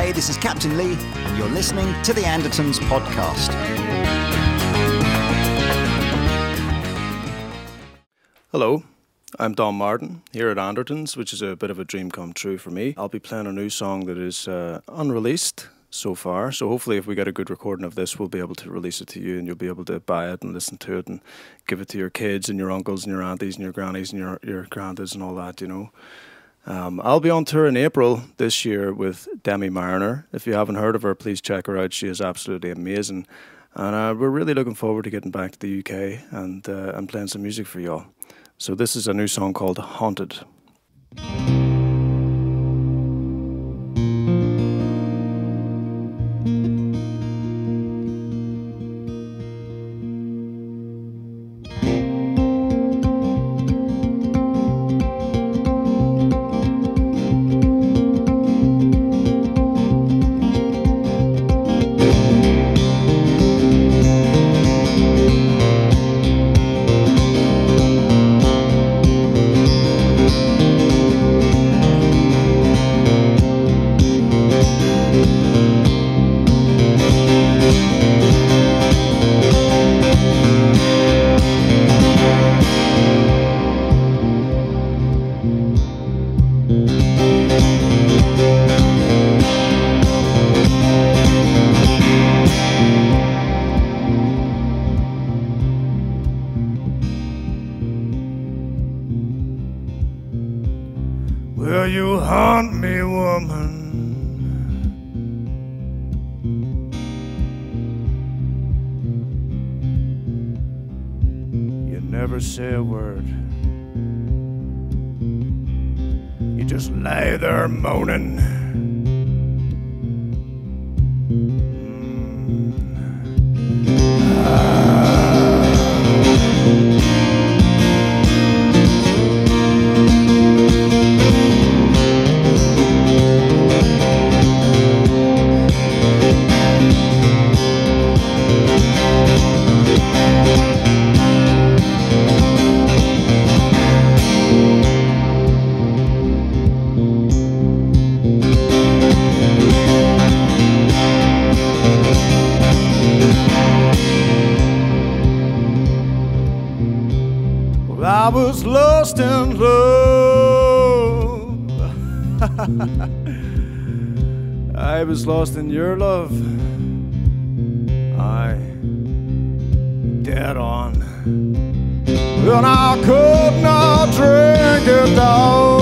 Hey, this is Captain Lee, and you're listening to the Andertons podcast. Hello, I'm Don Martin here at Andertons, which is a bit of a dream come true for me. I'll be playing a new song that is unreleased so far, so hopefully if we get a good recording of this, we'll be able to release it to you and you'll be able to buy it and listen to it and give it to your kids and your uncles and your aunties and your grannies and your granddads and all that, you know. I'll be on tour in April this year with Demi Mariner. If you haven't heard of her, please check her out. She is absolutely amazing. And we're really looking forward to getting back to the UK and playing some music for y'all. So this is a new song called Haunted. Will you haunt me, woman? You never say a word. You just lay there moaning. I was lost in love. I was lost in your love. I dead on. And I could not drink it down.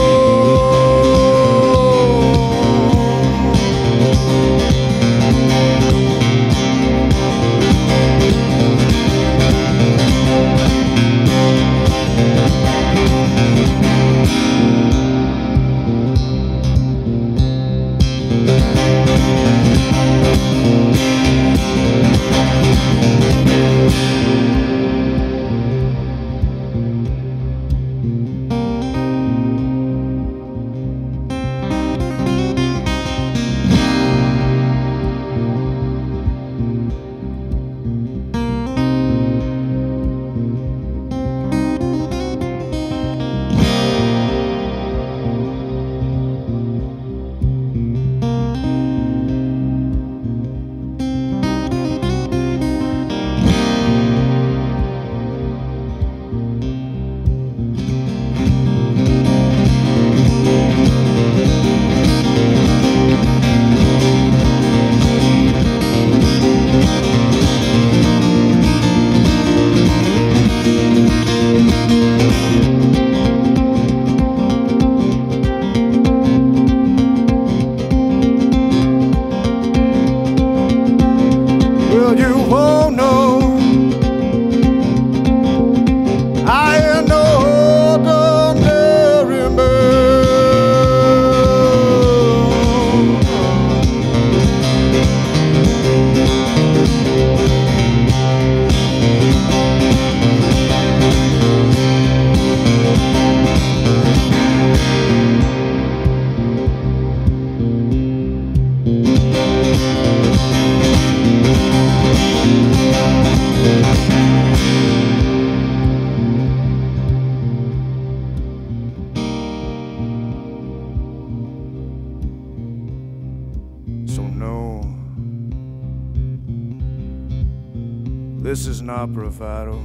This is not bravado.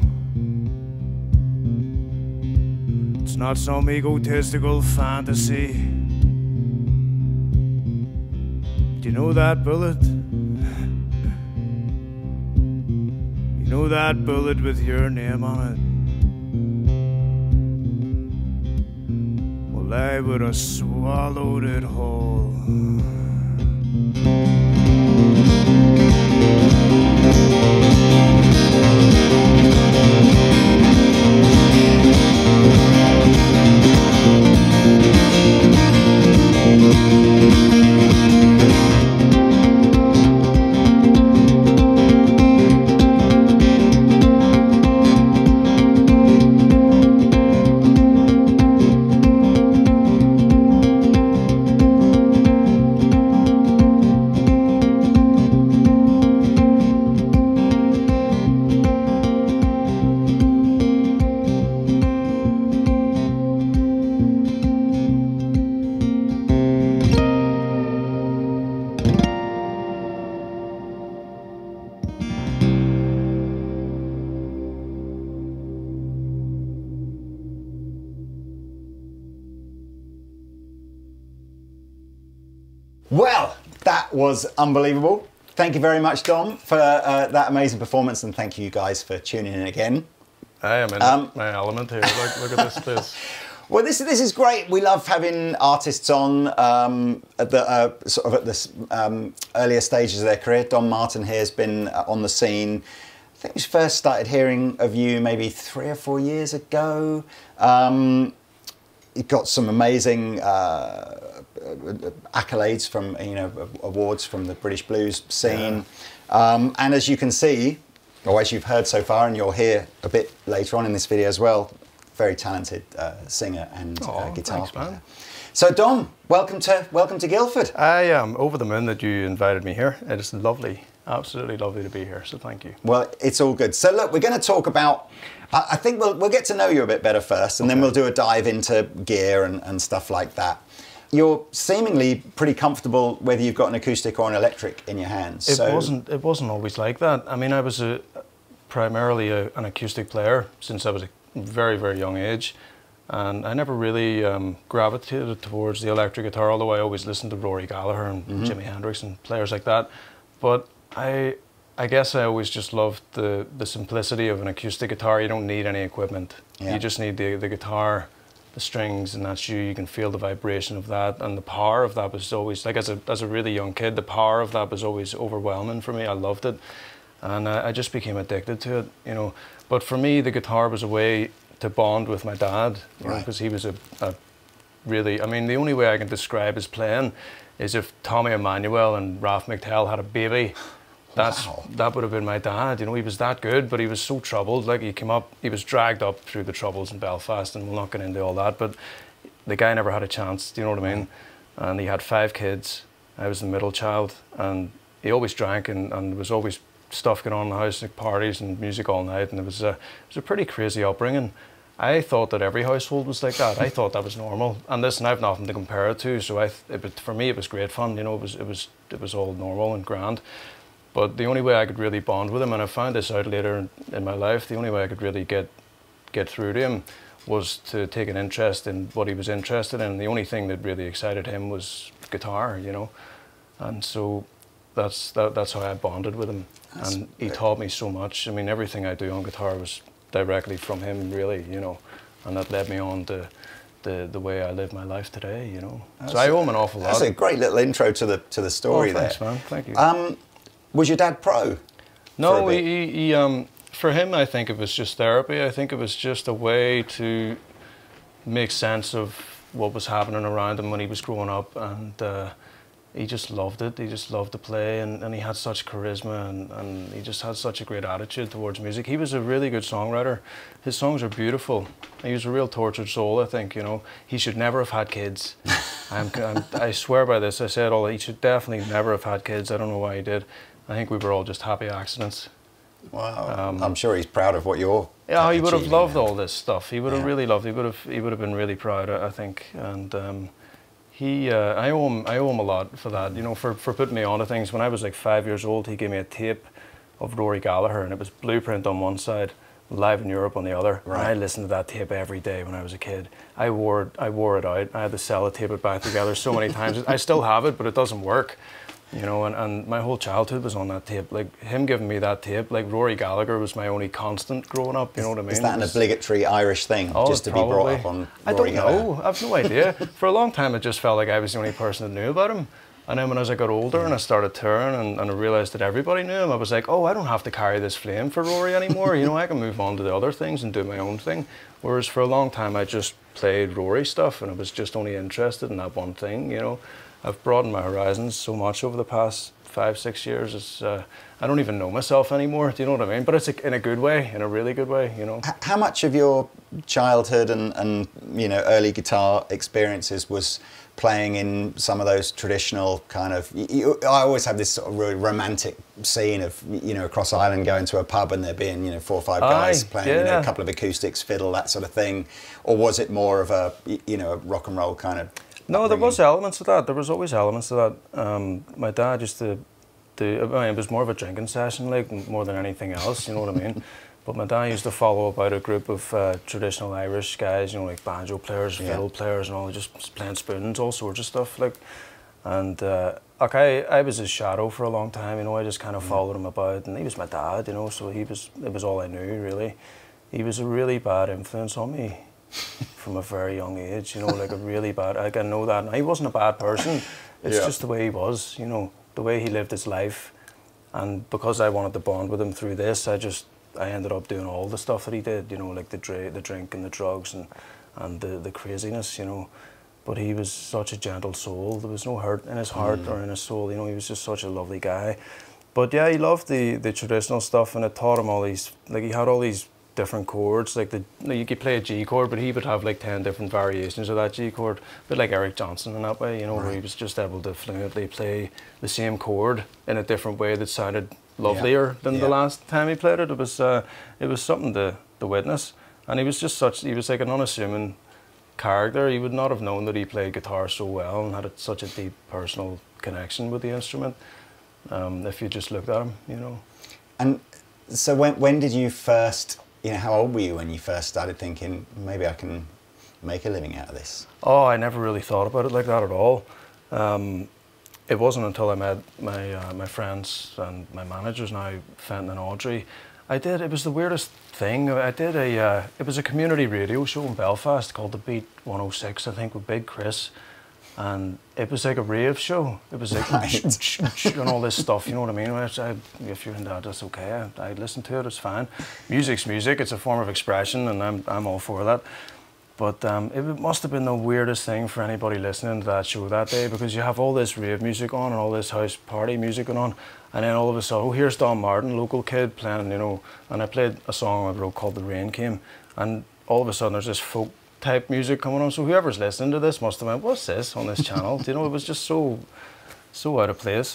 It's not some egotistical fantasy. Do you know that bullet? You know that bullet with your name on it? Well, I would have swallowed it whole. Well, that was unbelievable. Thank you very much, Dom, for that amazing performance, and thank you guys for tuning in again. I am in my element here. Look at this place. Well, this is great. We love having artists on at the sort of at the earlier stages of their career. Don Martin here has been on the scene. I think we first started hearing of you maybe 3 or 4 years ago. You got some amazing accolades from, awards from the British blues scene. Yeah. And as you can see, or as you've heard so far, and you'll hear a bit later on in this video as well, very talented singer and guitar player. So Dom, welcome to Guildford. I am over the moon that you invited me here. It is lovely, absolutely lovely to be here. So thank you. Well, it's all good. So look, we're going to talk about. I think we'll get to know you a bit better first, and then we'll do a dive into gear and stuff like that. You're seemingly pretty comfortable whether you've got an acoustic or an electric in your hands. It wasn't always like that. I mean, I was primarily an acoustic player since I was a very, very young age, and I never really gravitated towards the electric guitar, although I always listened to Rory Gallagher and Jimi Hendrix and players like that. But I guess I always just loved the simplicity of an acoustic guitar. You don't need any equipment. Yeah. You just need the guitar, the strings, and that's you. You can feel the vibration of that, and the power of that was always, like as a really young kid, the power of that was always overwhelming for me. I loved it, and I just became addicted to it, But for me, the guitar was a way to bond with my dad, because he was a really, I mean, the only way I can describe his playing is if Tommy Emmanuel and Ralph McTell had a baby. That would have been my dad. He was that good, but he was so troubled. Like, he was dragged up through the troubles in Belfast, and we'll not get into all that, but the guy never had a chance, do you know what I mean? And he had 5 kids. I was the middle child, and he always drank, and there was always stuff going on in the house, like parties and music all night, and it was a pretty crazy upbringing. I thought that every household was like that. I thought that was normal. And listen, I've nothing to compare it to, so for me it was great fun, it was all normal and grand. But the only way I could really bond with him, and I found this out later in my life, the only way I could really get through to him was to take an interest in what he was interested in. The only thing that really excited him was guitar, And so that's how I bonded with him. And he taught me so much. I mean, everything I do on guitar was directly from him, really, And that led me on to the way I live my life today, So I owe him an awful lot. That's a great little intro to the story there. Thanks, man. Thank you. Was your dad pro? No, he for him, I think it was just therapy. I think it was just a way to make sense of what was happening around him when he was growing up, and he just loved it. He just loved to play, and he had such charisma, and he just had such a great attitude towards music. He was a really good songwriter. His songs are beautiful. He was a real tortured soul, I think, He should never have had kids. I swear by this. I say it all. He should definitely never have had kids. I don't know why he did. I think we were all just happy accidents. Wow. I'm sure he's proud of what you're Yeah, he would have loved all this stuff. He would have really loved it. He would have been really proud, I think. And I owe him a lot for that, for putting me onto things. When I was like 5 years old, he gave me a tape of Rory Gallagher, and it was Blueprint on one side, Live in Europe on the other. Right. And I listened to that tape every day when I was a kid. I wore it out. I had to sellotape it back together so many times. I still have it, but it doesn't work. You know, and my whole childhood was on that tape. Like, him giving me that tape, like, Rory Gallagher was my only constant growing up, you know what I mean? Is that an obligatory Irish thing, Oh, just to probably. be brought up on I Rory don't Gallagher? know. I've no idea. For a long time, it just felt like I was the only person that knew about him. And then as I got older and I started touring and I realised that everybody knew him, I was like, oh, I don't have to carry this flame for Rory anymore. You know, I can move on to the other things and do my own thing. Whereas for a long time, I just played Rory stuff and I was just only interested in that one thing, you know. I've broadened my horizons so much over the past 5-6 years. It's, I don't even know myself anymore, do you know what I mean? But it's in a good way, in a really good way, you know. How much of your childhood and you know, early guitar experiences was playing in some of those traditional kind of, I always have this sort of really romantic scene of, you know, across Ireland going to a pub and there being, you know, 4 or 5 guys playing, you know, a couple of acoustics, fiddle, that sort of thing? Or was it more of a, you know, a rock and roll kind of? No, there was elements of that. There was always elements of that. My dad used to do, I mean, it was more of a drinking session, like, more than anything else, you know what I mean? But my dad used to follow about a group of traditional Irish guys, you know, like banjo players, fiddle players and all, just playing spoons, all sorts of stuff, like. And like I was his shadow for a long time, you know. I just kind of followed him about, and he was my dad, you know, so it was all I knew, really. He was a really bad influence on me from a very young age, you know, like a really bad, like, I know that. And he wasn't a bad person, it's just the way he was, you know, the way he lived his life. And because I wanted to bond with him through this, I ended up doing all the stuff that he did, you know, like the drink and the drugs and the craziness, you know. But he was such a gentle soul. There was no hurt in his heart or in his soul, you know. He was just such a lovely guy. But yeah, he loved the traditional stuff, and it taught him all these, like, he had all these different chords, like you could play a G chord, but he would have like 10 different variations of that G chord, a bit like Eric Johnson in that way, you know, where he was just able to fluently play the same chord in a different way that sounded lovelier than the last time he played it. It was something to witness, and he was like an unassuming character. You would not have known that he played guitar so well and had such a deep personal connection with the instrument if you just looked at him, you know. And so when did you first, you know, how old were you when you first started thinking, maybe I can make a living out of this? Oh, I never really thought about it like that at all. It wasn't until I met my friends and my managers now, Fenton and Audrey. It was the weirdest thing. It was a community radio show in Belfast called The Beat 106, I think, with Big Chris. And it was like a rave show. It was like and all this stuff, you know what I mean? If you're into that, that's okay. I listen to it, it's fine. Music's music, it's a form of expression, and I'm all for that. But it must have been the weirdest thing for anybody listening to that show that day, because you have all this rave music on and all this house party music going on, and then all of a sudden, oh, here's Don Martin, local kid, playing, you know, and I played a song I wrote called The Rain Came, and all of a sudden there's this folk type music coming on, so whoever's listening to this must have went, what's this on this channel? You know, it was just so out of place.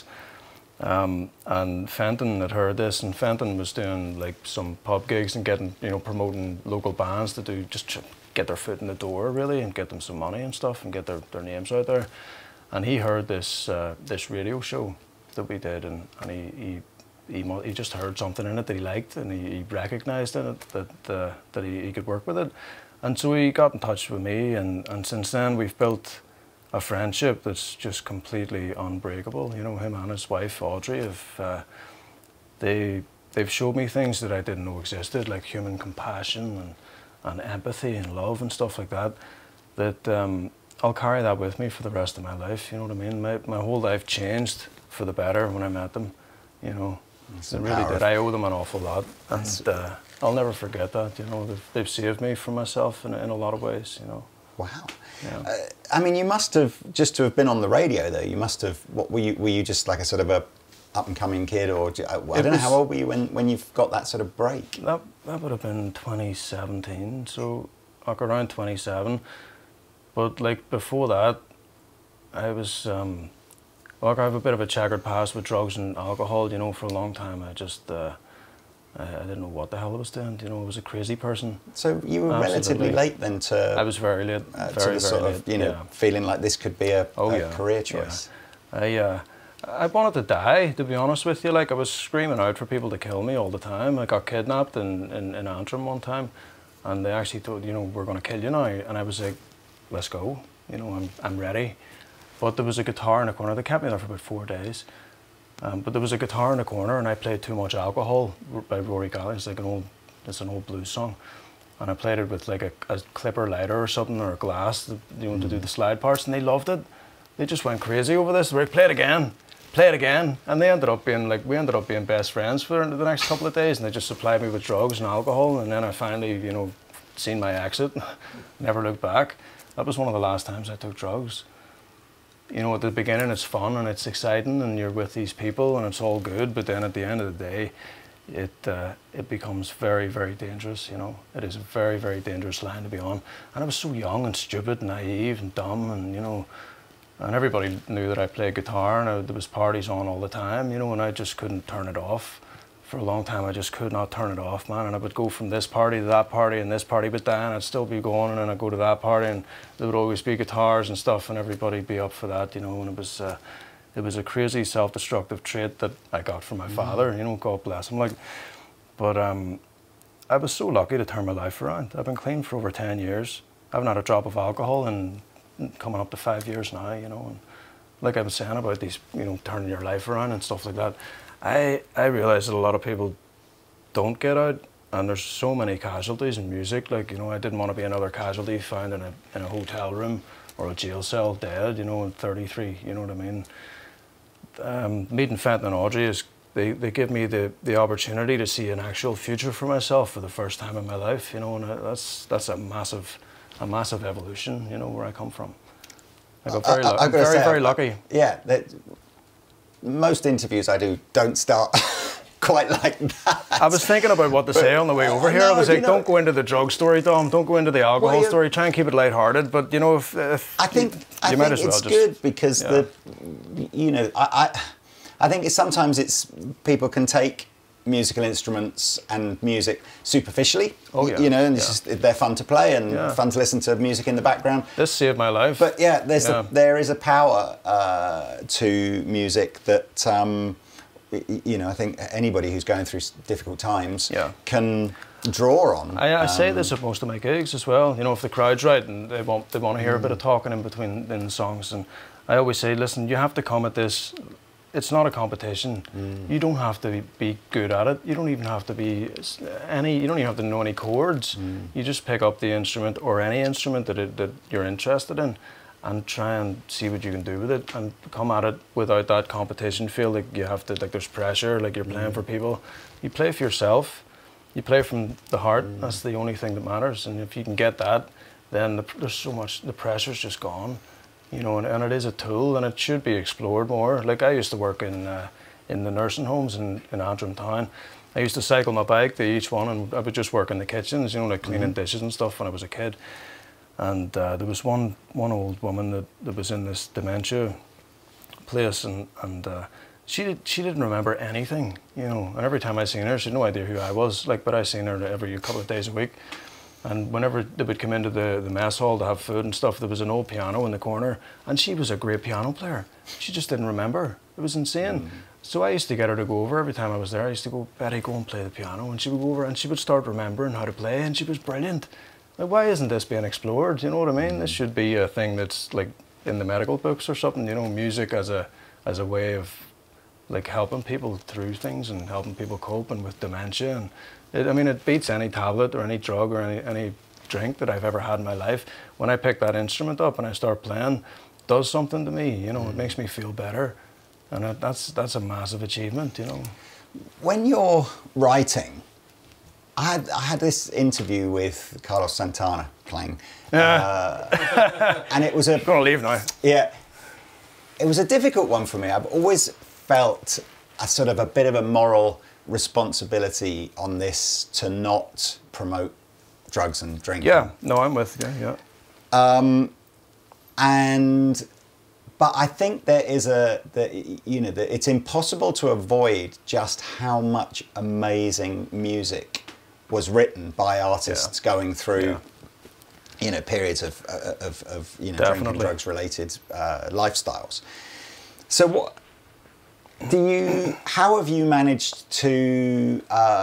And Fenton had heard this, and Fenton was doing like some pub gigs and getting, you know, promoting local bands to do, just get their foot in the door really, and get them some money and stuff, and get their names out there. And he heard this this radio show that we did, and he just heard something in it that he liked, and he recognised in it that he could work with it. And so he got in touch with me, and since then we've built a friendship that's just completely unbreakable. You know, him and his wife Audrey they've showed me things that I didn't know existed, like human compassion and empathy and love and stuff like that. That I'll carry that with me for the rest of my life. You know what I mean? My whole life changed for the better when I met them. You know, it really did. I owe them an awful lot, and I'll never forget that. You know, they've saved me from myself in a lot of ways. You know. Wow. Yeah. I mean, you must have, just to have been on the radio though, you must have, what were you just like a sort of a up and coming kid, or I don't know, how old were you when you've got that sort of break? That would have been 2017, so like around 27. But like before that, I was like, I have a bit of a checkered past with drugs and alcohol. You know, for a long time I just I didn't know what the hell I was doing. You know, I was a crazy person. So you were relatively late then to... I was very late, very, very late. You know, feeling like this could be a career choice. Yeah. I wanted to die, to be honest with you. Like, I was screaming out for people to kill me all the time. I got kidnapped in Antrim one time, and they actually told, you know, we're going to kill you now. And I was like, let's go. You know, I'm ready. But there was a guitar in the corner. They kept me there for about 4 days. But there was a guitar in the corner, and I played Too Much Alcohol by Rory Gallagher. It's like it's an old blues song. And I played it with like a clipper lighter or something, or a glass, you know, to do the slide parts, and they loved it. They just went crazy over this. They were like, play it again. And we ended up being best friends for the next couple of days, and they just supplied me with drugs and alcohol, and then I finally, you know, seen my exit, never looked back. That was one of the last times I took drugs. You know, at the beginning it's fun and it's exciting and you're with these people and it's all good, but then at the end of the day, it becomes very, very dangerous, you know. It is a very, very dangerous line to be on. And I was so young and stupid and naive and dumb, and, you know, and everybody knew that I played guitar, and there was parties on all the time, you know, and I just couldn't turn it off. For a long time I just could not turn it off, man, and I would go from this party to that party and this party would die, and I'd still be going, and then I'd go to that party and there would always be guitars and stuff and everybody'd be up for that, you know, and it was a crazy self-destructive trait that I got from my father, you know, God bless him, like. But I was so lucky to turn my life around. I've been clean for over 10 years. I haven't had a drop of alcohol in coming up to 5 years now, you know, and like I was saying about these, you know, turning your life around and stuff like that, I realise that a lot of people don't get out, and there's so many casualties in music. Like, you know, I didn't want to be another casualty found in a hotel room or a jail cell dead, you know, at 33, you know what I mean? Meeting Fenton and Audrey they give me the opportunity to see an actual future for myself for the first time in my life, you know, and that's a massive evolution, you know, where I come from. I got very lucky. Yeah, most interviews I do don't start quite like that. I was thinking about what to say on the way over here. I was like, don't go into the drug story, Dom. Don't go into the alcohol story. Try and keep it lighthearted. But, you know, if I think it's good because you know, I think sometimes people can take musical instruments and music superficially, you know, and they're fun to play and fun to listen to music in the background. This saved my life. But yeah, there is a power to music that, you know, I think anybody who's going through difficult times can draw on. I say this at most of my gigs as well. You know, if the crowd's right and they want to hear a bit of talking in between the songs, and I always say, listen, you have to come at this. It's not a competition. You don't have to be good at it. You don't even have to you don't even have to know any chords. You just pick up the instrument or any instrument that you're interested in and try and see what you can do with it and come at it without that competition feel like you have to, like there's pressure, like you're playing for people. You play for yourself. You play from the heart. That's the only thing that matters. And if you can get that, then there's so much, the pressure's just gone. You know, and it is a tool, and it should be explored more. Like, I used to work in the nursing homes in Antrim town. I used to cycle my bike to each one, and I would just work in the kitchens, you know, like cleaning dishes and stuff when I was a kid. And there was one old woman that was in this dementia place, and she didn't remember anything, you know. And every time I seen her, she had no idea who I was. Like, but I seen her every couple of days a week. And whenever they would come into the mess hall to have food and stuff, there was an old piano in the corner, and she was a great piano player. She just didn't remember. It was insane. So I used to get her to go over every time I was there. I used to go, Betty, go and play the piano. And she would go over and she would start remembering how to play, and she was brilliant. Like, why isn't this being explored? You know what I mean? This should be a thing that's like in the medical books or something, you know, music as a way of like helping people through things and helping people cope, and with dementia. And I mean, it beats any tablet or any drug or any drink that I've ever had in my life. When I pick that instrument up and I start playing, it does something to me, you know, it makes me feel better. And that's a massive achievement, you know. When you're writing, I had this interview with Carlos Santana playing, and it was I'm gonna leave now. Yeah, it was a difficult one for me. I've always felt a sort of a bit of a moral responsibility on this to not promote drugs and drinking. Yeah, no, I'm with you. Yeah. But I think there is it's impossible to avoid just how much amazing music was written by artists going through, you know, periods of you know, drinking, drugs related lifestyles. So How have you managed to,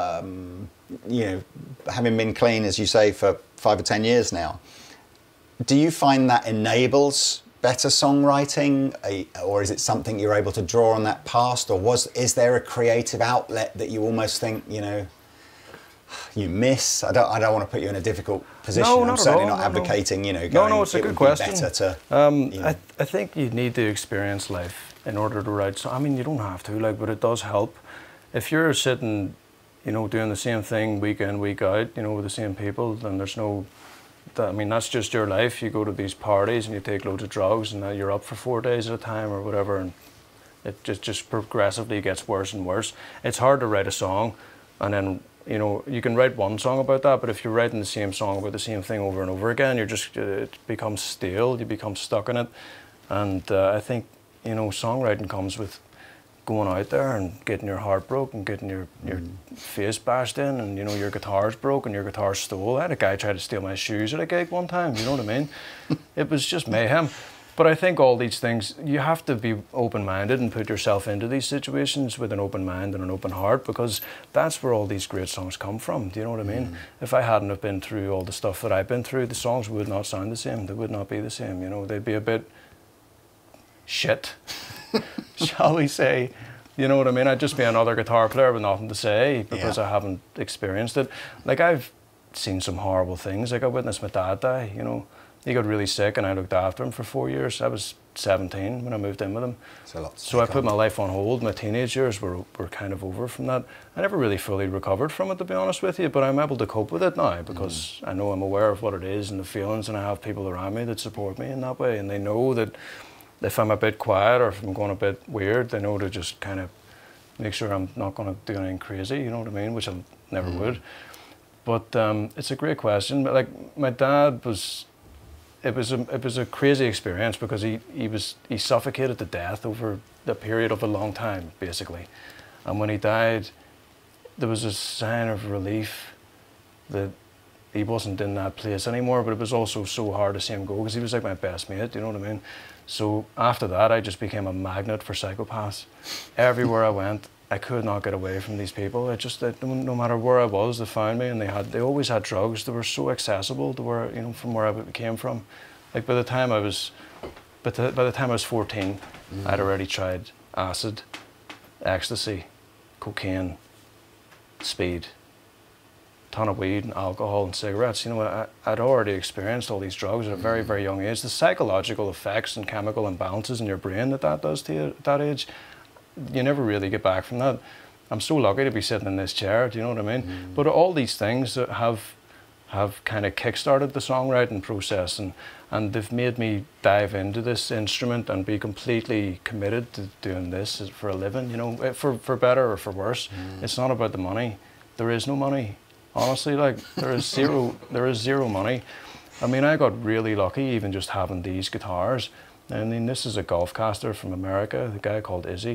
you know, having been clean, as you say, for 5 or 10 years now, do you find that enables better songwriting, or is it something you're able to draw on that past, or is there a creative outlet that you almost think, you know, you miss? I don't want to put you in a difficult position. No, I'm certainly not advocating, you know, going, no, it's a good question. Better to, you know. I think you need to experience life in order to write. So I mean, you don't have to, like, but it does help. If you're sitting, you know, doing the same thing week in, week out, you know, with the same people, then there's no. I mean, that's just your life. You go to these parties and you take loads of drugs, and now you're up for 4 days at a time or whatever, and it just progressively gets worse and worse. It's hard to write a song, and then, you know, you can write one song about that, but if you're writing the same song about the same thing over and over again, it becomes stale. You become stuck in it, and I think, you know, songwriting comes with going out there and getting your heart broke and getting your face bashed in, and, you know, your guitar's broke and your guitar's stole. I had a guy try to steal my shoes at a gig one time, you know what I mean? It was just mayhem. But I think all these things, you have to be open-minded and put yourself into these situations with an open mind and an open heart, because that's where all these great songs come from. Do you know what I mean? If I hadn't have been through all the stuff that I've been through, the songs would not sound the same. They would not be the same, you know. They'd be a bit shit, shall we say. You know what I mean? I'd just be another guitar player with nothing to say because I haven't experienced it. Like, I've seen some horrible things. Like, I witnessed my dad die, you know. He got really sick and I looked after him for 4 years. I was 17 when I moved in with him. So I put my life on hold. My teenage years were kind of over from that. I never really fully recovered from it, to be honest with you, but I'm able to cope with it now because I know I'm aware of what it is and the feelings, and I have people around me that support me in that way, and they know that if I'm a bit quiet or if I'm going a bit weird, they know to just kind of make sure I'm not going to do anything crazy, you know what I mean, which I never would. But it's a great question. But, like, my dad was... It was a crazy experience because he suffocated to death over the period of a long time, basically. And when he died, there was a sign of relief that he wasn't in that place anymore, but it was also so hard to see him go because he was like my best mate, you know what I mean? So after that, I just became a magnet for psychopaths. Everywhere I went, I could not get away from these people. No matter where I was, they found me, and they always had drugs. They were so accessible to where, you know, from where I came from. Like, by the time I was 14, I'd already tried acid, ecstasy, cocaine, speed, ton of weed and alcohol and cigarettes. You know, I'd already experienced all these drugs at a very, very young age. The psychological effects and chemical imbalances in your brain that does to you at that age, you never really get back from that. I'm so lucky to be sitting in this chair, do you know what I mean? But all these things that have kind of kick-started the songwriting process, and they've made me dive into this instrument and be completely committed to doing this for a living, you know, for better or for worse. It's not about the money. There is no money. Honestly, like, there is zero money. I mean, I got really lucky even just having these guitars. I mean, this is a Golfcaster from America, the guy called Izzy.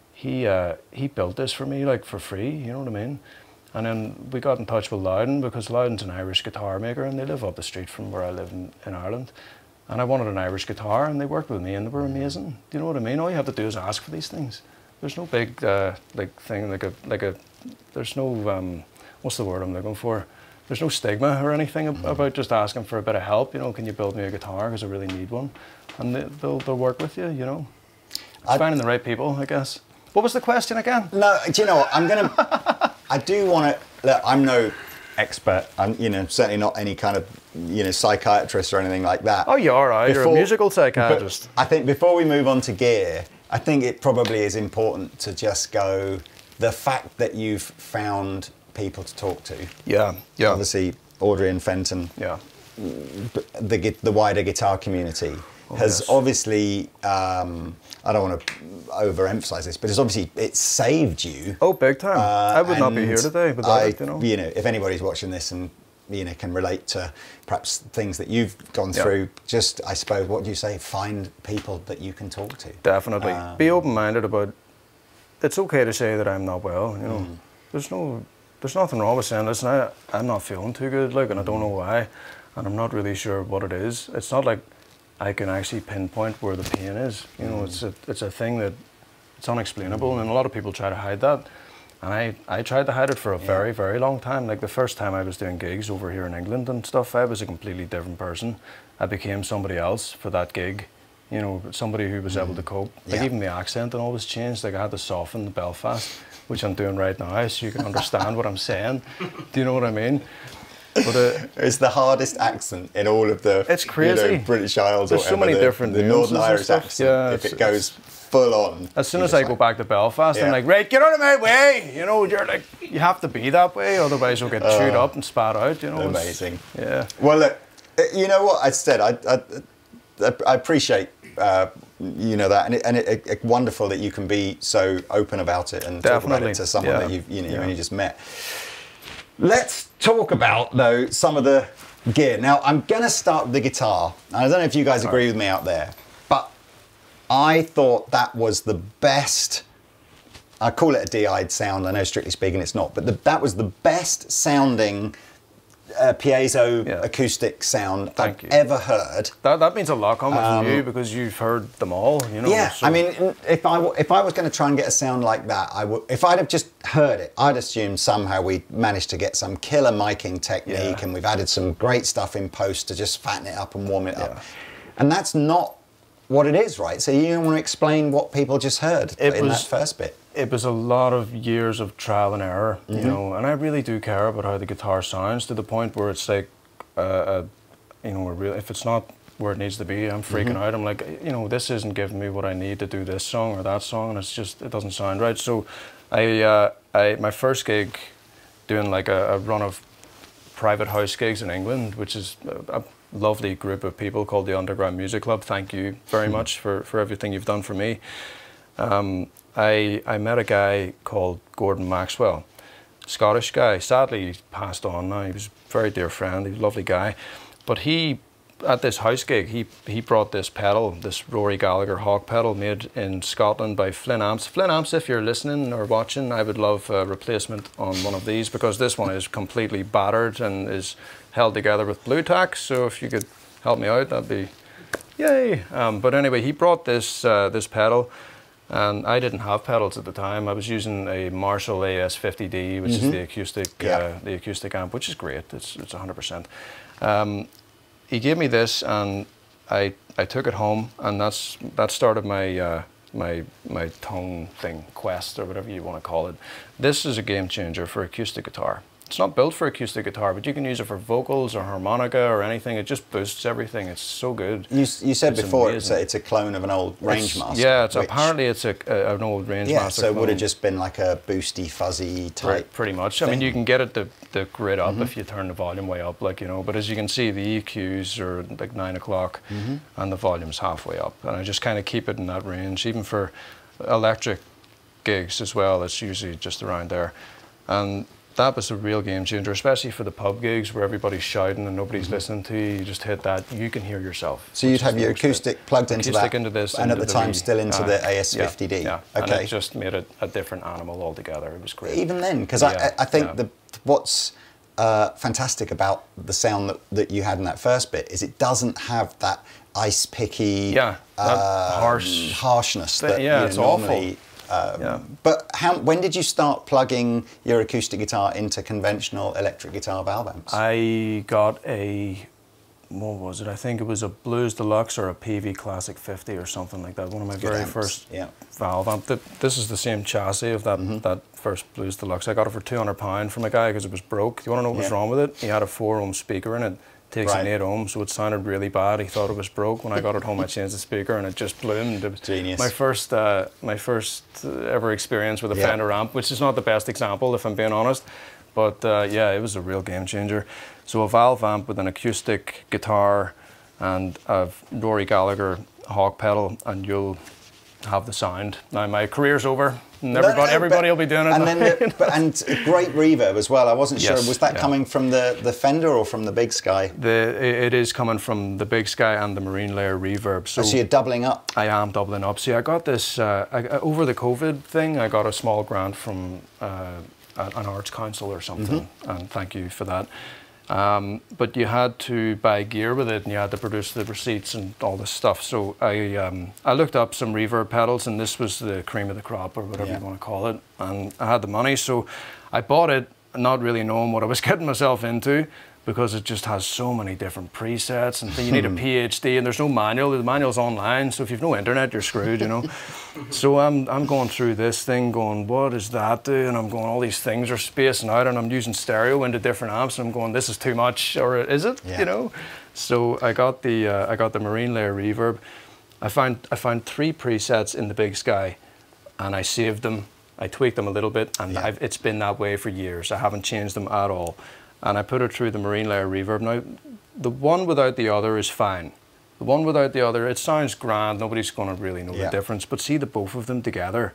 He built this for me, like, for free, you know what I mean? And then we got in touch with Loudon because Loudon's an Irish guitar maker and they live up the street from where I live in Ireland. And I wanted an Irish guitar and they worked with me and they were amazing. Do you know what I mean? All you have to do is ask for these things. There's no big, like, thing, there's no, what's the word I'm looking for? There's no stigma or anything about just asking for a bit of help. You know, can you build me a guitar because I really need one? And they'll work with you, you know. It's finding the right people, I guess. What was the question again? No, do you know what? I do want to, look, I'm no expert. I'm, you know, certainly not any kind of, you know, psychiatrist or anything like that. Oh, you're all right. You're a musical psychiatrist. I think before we move on to gear, I think it probably is important to just go, the fact that you've found people to talk to. Yeah. Obviously, Audrey and Fenton. Yeah. The wider guitar community has obviously, I don't want to overemphasize this, but it's saved you. Oh, big time. I would not be here today without it, you know. You know, if anybody's watching this and, you know, can relate to perhaps things that you've gone through, just, I suppose, what do you say? Find people that you can talk to. Definitely. Be open-minded about, it's okay to say that I'm not well, you know. There's nothing wrong with saying, listen, I'm not feeling too good, like, and I don't know why, and I'm not really sure what it is. It's not like I can actually pinpoint where the pain is. You know, it's a thing that It's unexplainable, and a lot of people try to hide that. And I tried to hide it for a very, very long time. Like the first time I was doing gigs over here in England and stuff, I was a completely different person. I became somebody else for that gig. You know, somebody who was able to cope. Like even the accent and all was changed. Like I had to soften the Belfast, which I'm doing right now, so you can understand what I'm saying. Do you know what I mean? But it's the hardest accent in all of the it's crazy. You know, British Isles. There's so many different the Northern Irish accent. Yeah, if it goes full on. As soon as I go back to Belfast, I'm like, right, get out of my way. You know, you're like, you have to be that way, otherwise you'll get chewed up and spat out. You know, amazing. Yeah. Well, look, you know what I said. I appreciate. You know that, and it's wonderful that you can be so open about it and talk about it to someone that you only just met. Let's talk about though some of the gear. Now I'm gonna start with the guitar. I don't know if you guys agree with me out there, but I thought that was the best. I call it a DI'd sound. I know strictly speaking it's not, but that was the best sounding piezo acoustic sound I've ever heard. That means a lot coming from you because you've heard them all, you know. Yeah, so. I mean, if I was going to try and get a sound like that, if I'd have just heard it, I'd assume somehow we managed to get some killer miking technique and we've added some great stuff in post to just fatten it up and warm it up. And that's not what it is, right? So you want to explain what people just heard in that first bit. It was a lot of years of trial and error, you know, and I really do care about how the guitar sounds to the point where it's like, you know, if it's not where it needs to be, I'm freaking out. I'm like, you know, this isn't giving me what I need to do this song or that song, and it's just, it doesn't sound right. So my first gig doing like a run of private house gigs in England, which is a lovely group of people called the Underground Music Club. Thank you very much for everything you've done for me. I met a guy called Gordon Maxwell, Scottish guy. Sadly, he passed on now. He was a very dear friend. He was a lovely guy. But he, at this house gig, he brought this pedal, this Rory Gallagher Hawk pedal made in Scotland by Flynn Amps. Flynn Amps, if you're listening or watching, I would love a replacement on one of these because this one is completely battered and is held together with blue tack. So if you could help me out, that'd be yay. But anyway, he brought this this pedal. And I didn't have pedals at the time. I was using a Marshall AS50D, which is the acoustic amp, which is great. It's 100%. He gave me this, and I took it home, and that started my my tone thing, quest or whatever you want to call it. This is a game changer for acoustic guitar. It's not built for acoustic guitar, but you can use it for vocals or harmonica or anything. It just boosts everything. It's so good. You said before it's a clone of an old Rangemaster. Yeah, apparently it's an old Rangemaster. Yeah, so it would have just been like a boosty, fuzzy type. Pretty much. Thing. I mean, you can get it the grid up if you turn the volume way up, like, you know. But as you can see, the EQs are like 9 o'clock, and the volume's halfway up. And I just kind of keep it in that range, even for electric gigs as well. It's usually just around there, and that was a real game changer, especially for the pub gigs where everybody's shouting and nobody's listening to you. You just hit that, you can hear yourself. So you'd have your acoustic plugged into that, into this, and at the time still into the AS50D. Yeah, okay. And it just made it a different animal altogether. It was great. Even then, because I think what's fantastic about the sound that you had in that first bit is it doesn't have that ice picky, harshness that it's normally. Awful. But when did you start plugging your acoustic guitar into conventional electric guitar valve amps? I got what was it? I think it was a Blues Deluxe or a PV Classic 50 or something like that. One of my very first valve amp. This is the same chassis of that first Blues Deluxe. I got it for £200 from a guy because it was broke. Do you want to know what was wrong with it? He had a 4-ohm speaker in it. Takes an 8 ohms, so it sounded really bad. He thought it was broke. When I got it home, I changed the speaker, and it just bloomed. It was genius. My first ever experience with a Fender amp, which is not the best example, if I'm being honest. But yeah, it was a real game changer. So a valve amp with an acoustic guitar and a Rory Gallagher Hawk pedal, and you'll have the sound. Now my career's over. And everybody will be doing it. And then and great reverb as well. I wasn't sure. Was that coming from the Fender or from the Big Sky? It is coming from the Big Sky and the Marine Layer reverb. So you're doubling up? I am doubling up. See, I got this over the COVID thing. I got a small grant from an arts council or something, and thank you for that. But you had to buy gear with it, and you had to produce the receipts and all this stuff. So I looked up some reverb pedals, and this was the cream of the crop, or whatever you want to call it. And I had the money, so I bought it, not really knowing what I was getting myself into, because it just has so many different presets, and you need a PhD, and there's no manual. The manual's online, so if you've no internet, you're screwed, you know. So I'm going through this thing, going, what does that do? And I'm going, all these things are spacing out, and I'm using stereo into different amps, and I'm going, this is too much, or is it? You know. So I got the Marine Layer reverb. I found 3 presets in the Big Sky, and I saved them. I tweaked them a little bit, and it's been that way for years. I haven't changed them at all. And I put it through the Marine Layer reverb. Now, the one without the other is fine. The one without the other, it sounds grand. Nobody's going to really know the difference. But see the both of them together,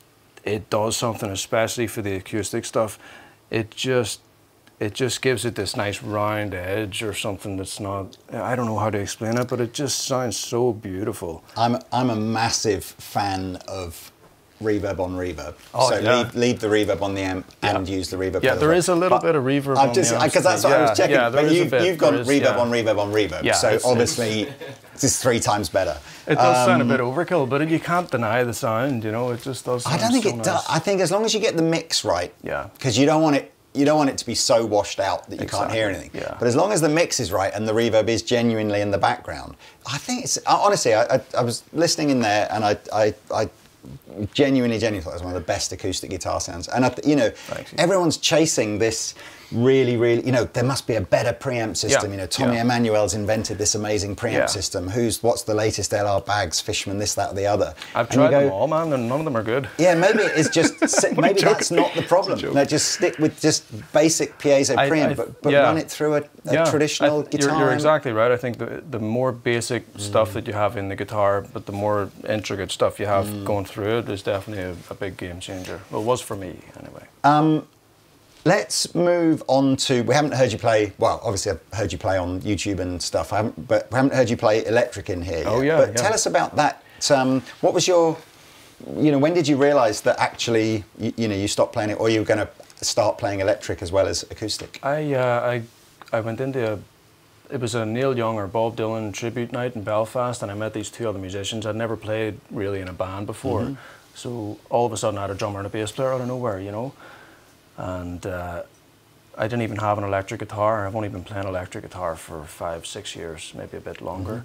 it does something, especially for the acoustic stuff. It just gives it this nice round edge or something that's not, I don't know how to explain it, but it just sounds so beautiful. I'm a massive fan of reverb on reverb. Oh, so leave the reverb on the amp and use the reverb. Yeah, there is a little bit of reverb on the amp. Because that's what I was checking. Yeah, but you've got reverb on reverb on reverb. Yeah, so obviously this is 3 times better. It does sound a bit overkill, but you can't deny the sound, you know, it just does sound I don't think so it nice. does. I think as long as you get the mix right, yeah, because you don't want it to be so washed out that you can't hear anything. Yeah. But as long as the mix is right and the reverb is genuinely in the background, I think it's, honestly, I was listening in there, and I genuinely thought it was one of the best acoustic guitar sounds. And you know, everyone's chasing this really, you know, there must be a better preamp system. You know, Tommy Emmanuel's invented this amazing preamp system. What's the latest LR Bags, Fishman, this, that, or the other? I've tried them all, man, and none of them are good. Yeah, maybe it's just maybe that's not the problem. No, just stick with just basic piezo preamp, but run it through a traditional guitar. You're exactly right. I think the more basic stuff that you have in the guitar, but the more intricate stuff you have going through it is definitely a big game changer. Well, it was for me, anyway. Let's move on to, we haven't heard you play, well, obviously I've heard you play on YouTube and stuff, but we haven't heard you play electric in here yet. Oh, yeah. But tell us about that. What was your, you know, when did you realise that actually, you stopped playing it, or you were going to start playing electric as well as acoustic? I went into it was a Neil Young or Bob Dylan tribute night in Belfast, and I met these 2 other musicians. I'd never played really in a band before. So all of a sudden I had a drummer and a bass player out of nowhere, you know. And I didn't even have an electric guitar. I've only been playing electric guitar for 5-6 years, maybe a bit longer.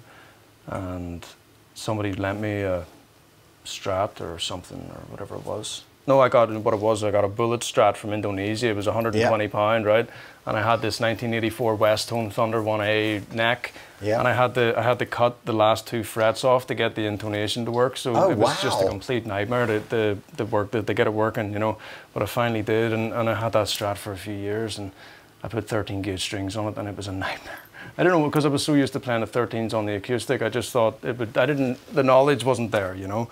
And somebody lent me a Strat or something, or whatever it was. No, I got a Bullet Strat from Indonesia. It was 120 pound, right? And I had this 1984 Westone Thunder 1A neck. Yeah. And I had to cut the last 2 frets off to get the intonation to work. So it was just a complete nightmare to get it working, you know. But I finally did, and I had that Strat for a few years, and I put 13 gauge strings on it, and it was a nightmare. I don't know, because I was so used to playing the 13s on the acoustic, I just thought the knowledge wasn't there, you know.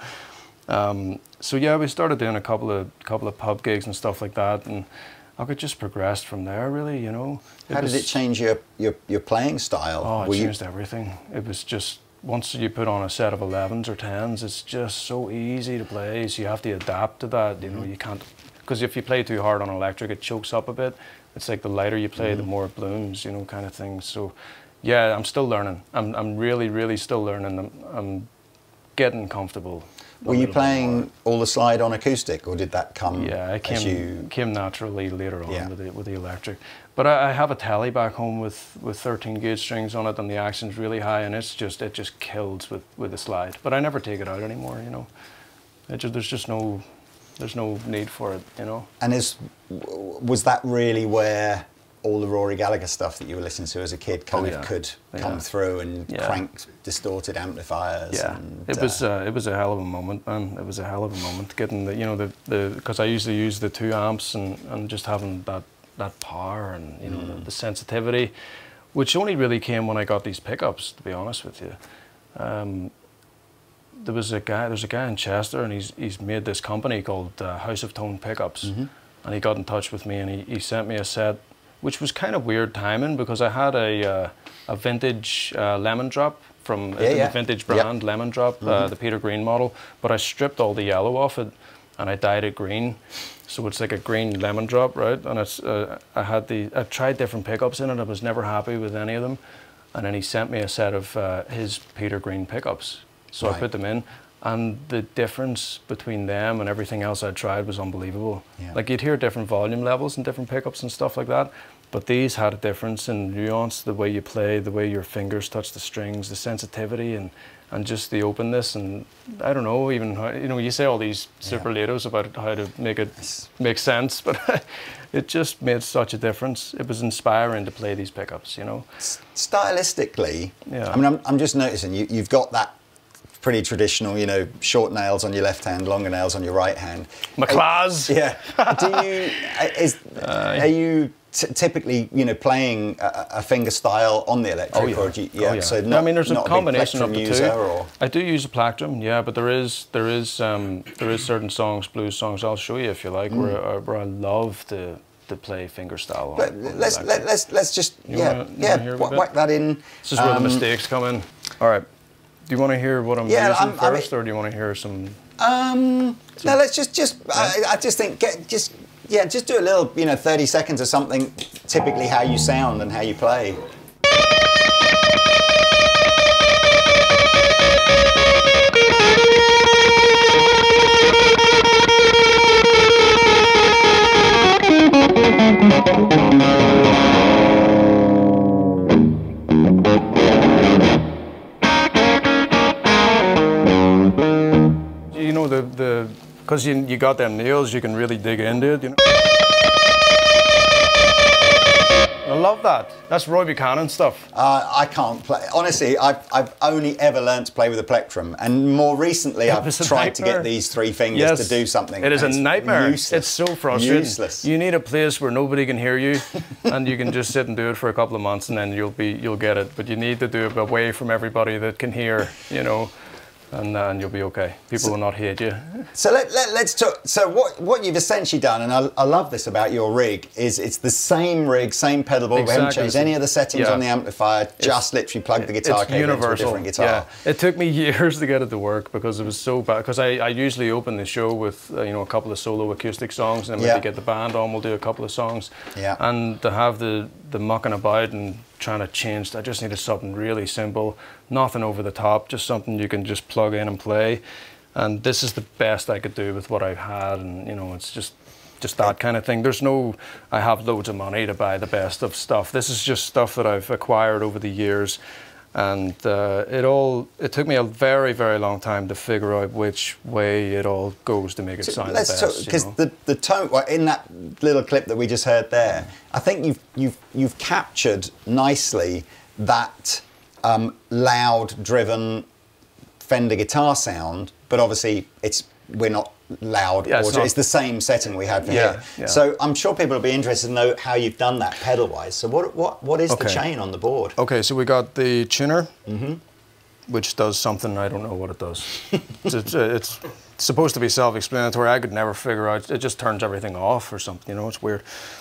So yeah, we started doing a couple of pub gigs and stuff like that, and I could just progressed from there, really, you know. How did it change your playing style? Oh, it changed everything. It was just, once you put on a set of 11s or 10s, it's just so easy to play, so you have to adapt to that, you know. You can't, because if you play too hard on electric, it chokes up a bit. It's like the lighter you play, the more it blooms, you know, kind of thing. So yeah, I'm still learning. I'm really still learning. I'm getting comfortable. Were you playing all the slide on acoustic, or did that come? Yeah, it came naturally later on with the electric. But I have a Tele back home with 13 gauge strings on it, and the action's really high, and it just kills with the slide. But I never take it out anymore, you know. There's no need for it, you know. And was that really where all the Rory Gallagher stuff that you were listening to as a kid could come through, and cranked distorted amplifiers? Yeah, and, it was a hell of a moment, man. It was a hell of a moment getting because I usually use the 2 amps and just having that power and the sensitivity, which only really came when I got these pickups, to be honest with you. There's a guy in Chester, and he's made this company called House of Tone Pickups, and he got in touch with me, and he sent me a set, which was kind of weird timing, because I had a vintage Lemon Drop from the vintage brand Lemon Drop, the Peter Green model, but I stripped all the yellow off it, and I dyed it green. So it's like a green lemon drop, right? And it's I tried different pickups in it. I was never happy with any of them. And then he sent me a set of his Peter Green pickups. So I put them in, and the difference between them and everything else I'd tried was unbelievable. Yeah. Like, you'd hear different volume levels and different pickups and stuff like that, but these had a difference in nuance, the way you play, the way your fingers touch the strings, the sensitivity, and just the openness. And I don't know, even how, you know, you say all these superlatives about how to make it make sense, but it just made such a difference. It was inspiring to play these pickups, you know. Stylistically, yeah. I mean, I'm just noticing you've got that pretty traditional, you know, short nails on your left hand, longer nails on your right hand. McClaws. Yeah. Are you typically, you know, playing a finger style on the electric? Or do you, So not, I mean, there's a combination of the two. Or? I do use a plectrum, yeah, but there is certain songs, blues songs, I'll show you if you like, where I love to play finger style. But let's just whack that in. This is where the mistakes come in. All right. Do you want to hear what I'm using first, or do you want to hear some? No, let's just. I just think just do a little, you know, 30 seconds or something. Typically, how you sound and how you play. You know, because you got them nails, you can really dig into it, you know. I love that. That's Roy Buchanan stuff. I can't play. Honestly, I've only ever learned to play with a plectrum, and more recently I've tried to get these three fingers to do something. It is a nightmare. Useless. It's so frustrating. Useless. You need a place where nobody can hear you, and you can just sit and do it for a couple of months, and then you'll get it. But you need to do it away from everybody that can hear, you know. And you'll be okay. People will not hate you. So let's talk. So what you've essentially done, and I love this about your rig, is it's the same rig, same pedal board. Exactly. We haven't changed any of the settings on the amplifier. Just literally plugged the guitar cable into a different guitar. Yeah. It took me years to get it to work because it was so bad. Because I usually open the show with you know, a couple of solo acoustic songs, and then maybe get the band on. We'll do a couple of songs. Yeah. And to have the mucking about and trying to change, I just needed something really simple, nothing over the top, just something you can just plug in and play. And this is the best I could do with what I had, and you know, it's just that kind of thing. There's no, I have loads of money to buy the best of stuff. This is just stuff that I've acquired over the years, and it took me a very, very long time to figure out which way it all goes to make it sound the best. Because the tone, well, in that little clip that we just heard there, I think you've captured nicely that loud, driven Fender guitar sound, but obviously we're not loud. Yeah, it's the same setting we had for here. Yeah. So I'm sure people will be interested to know how you've done that pedal-wise. So what is the chain on the board? Okay, so we got the tuner, which does something, I don't know what it does. It's supposed to be self-explanatory. I could never figure out. It just turns everything off or something, you know, it's weird.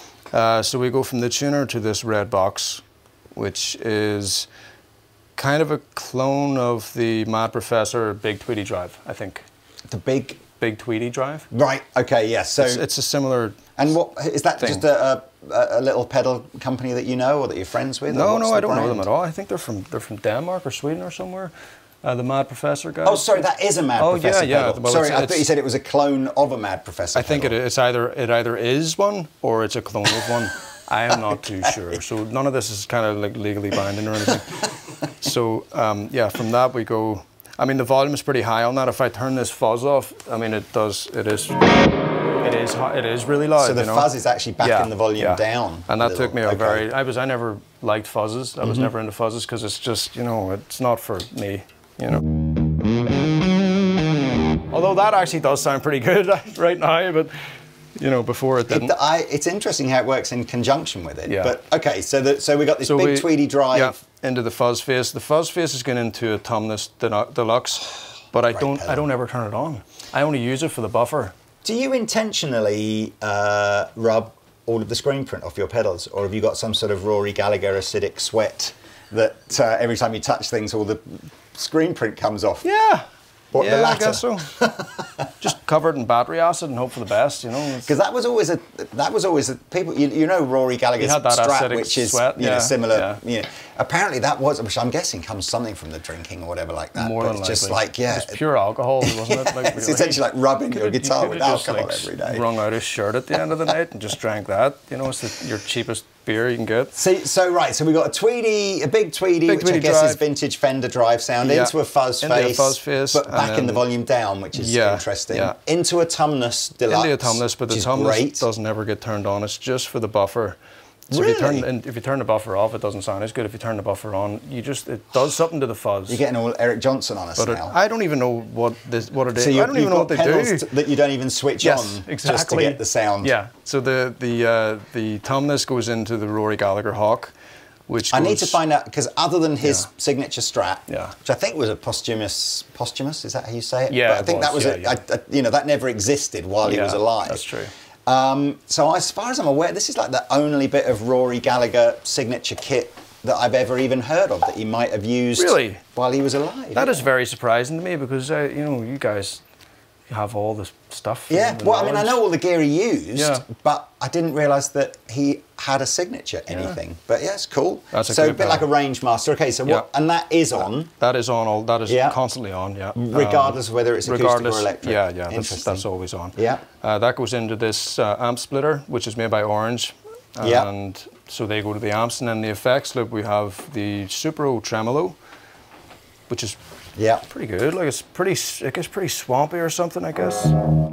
So we go from the tuner to this red box, which is kind of a clone of the Mad Professor Big Tweedy Drive, I think. The Big Tweedy Drive. Right. Okay. Yes. So it's a similar. And what is that? Just a little pedal company that you know or that you're friends with? No, I don't know them at all. I think they're from Denmark or Sweden or somewhere. The Mad Professor guys. Oh, sorry, that is a Mad Professor pedal. Well, sorry, I thought you said it was a clone of a Mad Professor. I think it either is one or it's a clone of one. I am not too sure. So none of this is kind of like legally binding or anything. So from that we go. I mean, the volume is pretty high on that. If I turn this fuzz off, I mean, it is really loud. So the fuzz is actually backing the volume down. And that took me I never liked fuzzes. I was never into fuzzes because it's just, you know, it's not for me, you know. Although that actually does sound pretty good right now, but you know, before it didn't. It's interesting how it works in conjunction with it. Yeah. But okay, so we got this big Tweedy Drive. Yeah, into the fuzz face. The fuzz face is going into a Tumnus Deluxe, but I don't ever turn it on. I only use it for the buffer. Do you intentionally rub all of the screen print off your pedals, or have you got some sort of Rory Gallagher acidic sweat that every time you touch things, all the screen print comes off? Yeah. What, the Yeah, I latter? guess so. Just covered in battery acid and hope for the best, you know. Because that was always a people. You know Rory Gallagher's He had that strap, acidic which is sweat, you know yeah, similar. yeah. You know, apparently that was, which I'm guessing comes something from the drinking or whatever like that. More but than it's just likely. like yeah, It was pure alcohol, wasn't it? Like, it's essentially like rubbing your guitar with just, alcohol like, every day. Wrung out his shirt at the end of the night and just drank that. You know, it's your cheapest beer you can get. See, so we got a big Tweedy, which I Tweedy guess is drive. vintage Fender drive sound, Yeah. into a fuzz Into a face, fuzz face, but and back in then- the volume down, which is Yeah, interesting. yeah. Into a Tumnus Deluxe. Into a Tumnus, but the which is Tumnus great. doesn't ever get turned on. It's just for the buffer. So Really? if you turn the buffer off, it doesn't sound as good. If you turn the buffer on, it does something to the fuzz. You're getting all Eric Johnson on us But now. I don't even know what it is. So I don't even know what they do. that you don't even switch Yes, on exactly. just to get the sound. Yeah. So the Tumnus goes into the Rory Gallagher Hawk, which I goes, need to find out because other than his Yeah. signature Strat, Yeah. which I think was a posthumous, is that how you say it? Yeah, but I it think that was, was yeah. that never existed while he Yeah, was alive. that's true. So as far as I'm aware, this is like the only bit of Rory Gallagher signature kit that I've ever even heard of that he might have used Really? while he was alive. That is very surprising to me because you guys have all this stuff. Yeah, and well, I mean, I knowledge. know all the gear he used, Yeah. but I didn't realise that he had a signature anything. But yeah, it's cool. That's a so a good bit like a pair. range master. Okay, so Yeah. what? And that is on, That is on all. That is Yeah. constantly on. Yeah. regardless of whether it's acoustic regardless, or electric. Yeah, yeah. Interesting. That's always on. Yeah. That goes into this amp splitter, which is made by Orange. Yeah. And so they go to the amps, and then the effects loop. We have the Supro Tremolo, which is Yeah. pretty good. Like it gets pretty swampy or something, I guess.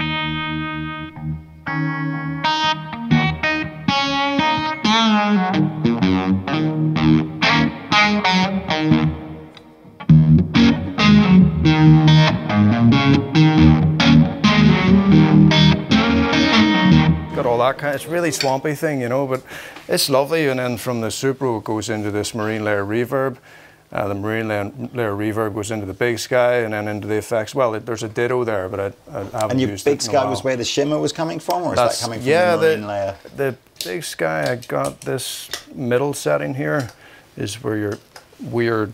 Got all that kind. It's really swampy thing, but it's lovely. And then from the Supro it goes into this marine layer reverb. The marine layer reverb goes into the Big Sky and then into the effects. Well, there's a Ditto there, but I haven't And your used Big it in a Sky while. was where the shimmer was coming from, or is that coming from yeah, the marine layer? The Big Sky, I got this middle setting here, is where your weird,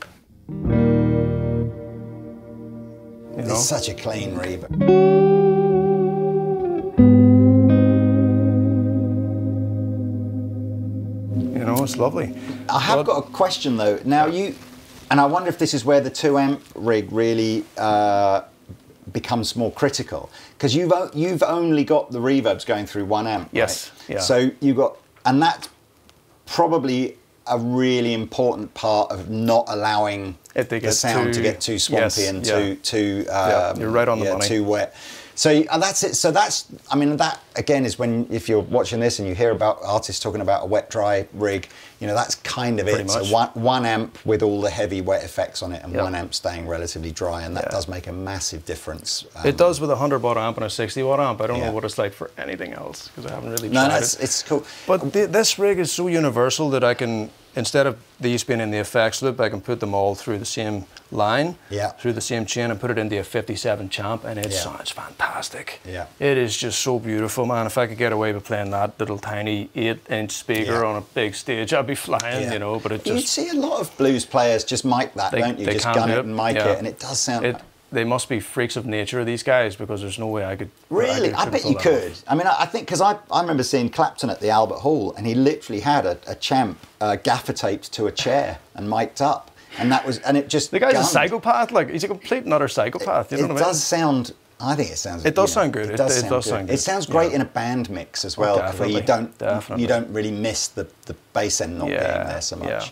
It's such a clean reverb. it's lovely. I have got a question though. Now and I wonder if this is where the 2 amp rig really becomes more critical, because you've only got the reverbs going through 1 amp. Yes. Right? Yeah. So and that's probably a really important part of not allowing the sound to get too swampy and too you're right on the money. too wet. So that's it. So that again is if you're watching this and you hear about artists talking about a wet dry rig, that's kind of it. So one amp with all the heavy wet effects on it, and 1 amp staying relatively dry, and that does make a massive difference. It does with a 100-watt amp and a 60-watt amp. I don't know what it's like for anything else because I haven't really tried it. It's cool. But this rig is so universal that I can, instead of these being in the effects loop, I can put them all through the same line, through the same chain, and put it into a 57 champ, and it sounds fantastic. Yeah. It is just so beautiful, man. If I could get away with playing that little tiny 8-inch speaker on a big stage, I'd be flying, but it just... You see a lot of blues players just mic that, don't you? They Just can gun do it and mic it, and it does sound... They must be freaks of nature, these guys, because there's no way I could... Really? I bet you could. I mean, I think, because I remember seeing Clapton at the Albert Hall, and he literally had a champ gaffer taped to a chair and mic'd up. And it just... The guy's gunned. a psychopath. Like, he's a complete and utter psychopath. You know what I mean? It does sound... I think it sounds... It does sound good. It does sound good. It sounds great in a band mix as well, where you don't really miss the bass end not being there so much.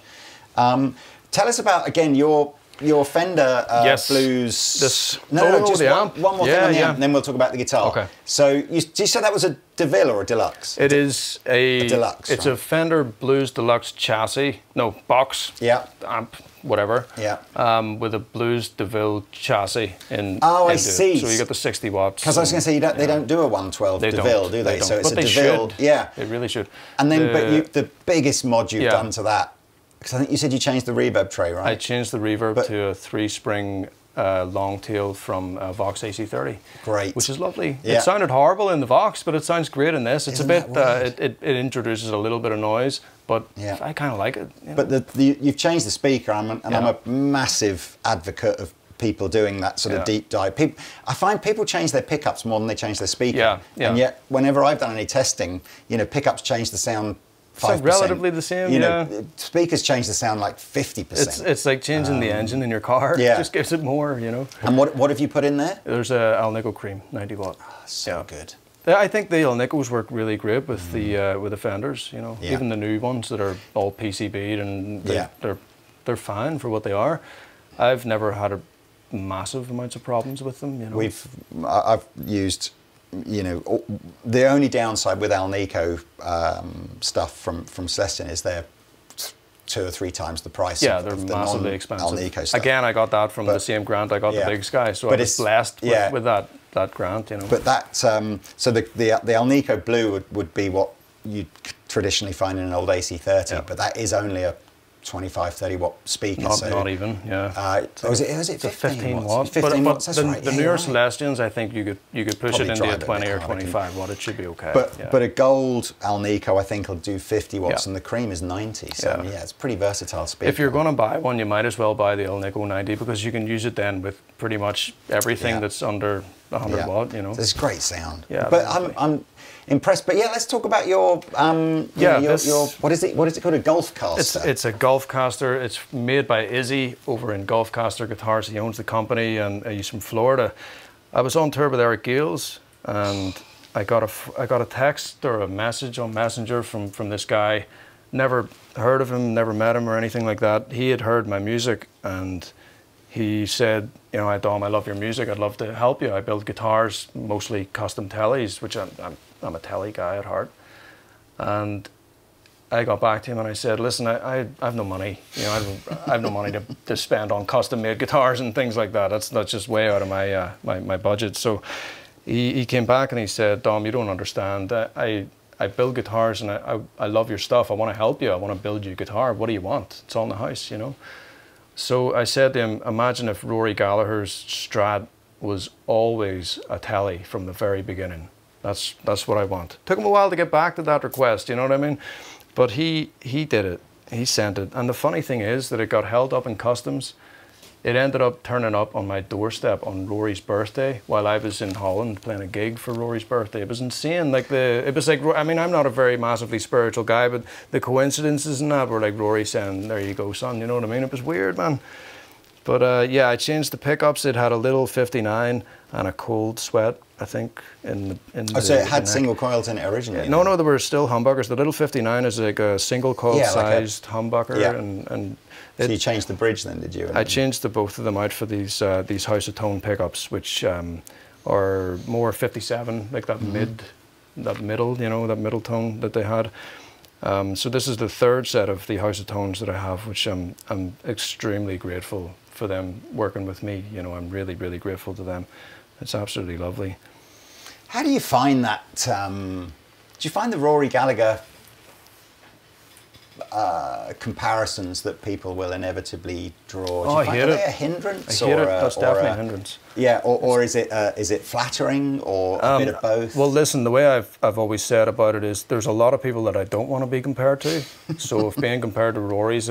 Tell us about, again, your Fender Blues... amp. One more thing on the amp, and then we'll talk about the guitar. Okay. So you said that was a DeVille or a Deluxe? It is a Deluxe. It's a Fender Blues Deluxe chassis. No, box. Yeah. Amp, whatever. Yeah. With a Blues DeVille chassis in. I see. So you got the 60 watts. Because I was going to say they don't do a 112 DeVille, do they? So it's but a DeVille. Should. Yeah. They really should. And then, the biggest mod you've done to that. Because I think you said you changed the reverb tray, right? I changed the reverb to a 3-spring long tail from Vox AC30. Great. Which is lovely. Yeah. It sounded horrible in the Vox, but it sounds great in this. It's Isn't a bit, that weird? it introduces a little bit of noise, but I kind of like it. But you've changed the speaker, I'm a massive advocate of people doing that sort of deep dive. I find people change their pickups more than they change their speaker. Yeah. And yet, whenever I've done any testing, pickups change the sound 5%. So relatively the same, speakers change the sound like 50%. It's like changing the engine in your car. Yeah. It just gives it more, And what have you put in there? There's a Alnico Cream, 90 watt. So good. I think the Alnicos work really great with the Fenders, Even the new ones that are all PCB'd and they're fine for what they are. I've never had massive amounts of problems with them, I've used, the only downside with Alnico stuff from Celestion is they're 2 or 3 times the price. They're massively expensive. Alnico stuff. Again, I got that from the same grant I got the Big Sky, so I was blessed with that grant, But that, so the Alnico Blue would be what you'd traditionally find in an old AC30, but that is only a 25, 30 watt speaker. Not even, was it 15 watts? 15 watts, that's right. The newer Celestians, I think you could push it into a 20 or 25 watt. It should be okay. But a gold Alnico, I think, will do 50 watts, and the cream is 90. So it's a pretty versatile speaker. If you're going to buy one, you might as well buy the Alnico 90 because you can use it then with pretty much everything that's under 100 watt. It's great sound. Yeah, but I'm impressed. But let's talk about your your what is it called, a Golfcaster? It's a Golfcaster. It's made by Izzy over in Golfcaster Guitars. He owns the company and he's from Florida. I was on tour with Eric Gales and I got a text or a message on Messenger from this guy. Never heard of him, never met him or anything like that. He had heard my music and he said, "Hi Dom, I love your music. I'd love to help you. I build guitars, mostly custom tellies, which I'm a telly guy at heart." And I got back to him and I said, "Listen, I have no money. I have no money to spend on custom made guitars and things like that. That's just way out of my budget." So he came back and he said, "Dom, you don't understand. I build guitars and I love your stuff. I want to help you. I want to build you a guitar. What do you want? It's all in the house, So I said to him, imagine if Rory Gallagher's Strat was always a telly from the very beginning. That's what I want." Took him a while to get back to that request, you know what I mean? But he did it. He sent it. And the funny thing is that it got held up in customs. It ended up turning up on my doorstep on Rory's birthday while I was in Holland playing a gig for Rory's birthday. It was insane. I'm not a very massively spiritual guy, but the coincidences in that were like Rory saying, "There you go, son," you know what I mean? It was weird, man. But I changed the pickups. It had a little 59 and a Cold Sweat, I think, so it had single coils in it originally? No, there were still humbuckers. The little 59 is like a single coil sized humbucker. And so you changed the bridge then, did you? I changed both of them out for these House of Tone pickups, which are more 57, like that that middle, that middle tone that they had. So this is the third set of the House of Tones that I have, which I'm extremely grateful for them working with me. I'm really, really grateful to them. It's absolutely lovely. How do you find that? Do you find the Rory Gallagher comparisons that people will inevitably draw? I hate it. Are they a hindrance? I hate it. That's definitely a hindrance. Yeah, or is it flattering or a bit of both? Well, listen, the way I've always said about it is there's a lot of people that I don't want to be compared to. So if being compared to Rory's,